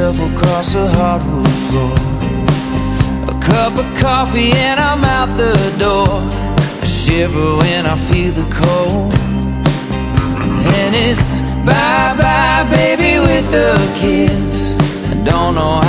shuffle across the hardwood floor. A cup of coffee and I'm out the door. I shiver when I feel the cold. And it's bye-bye, baby, with a kiss. I don't know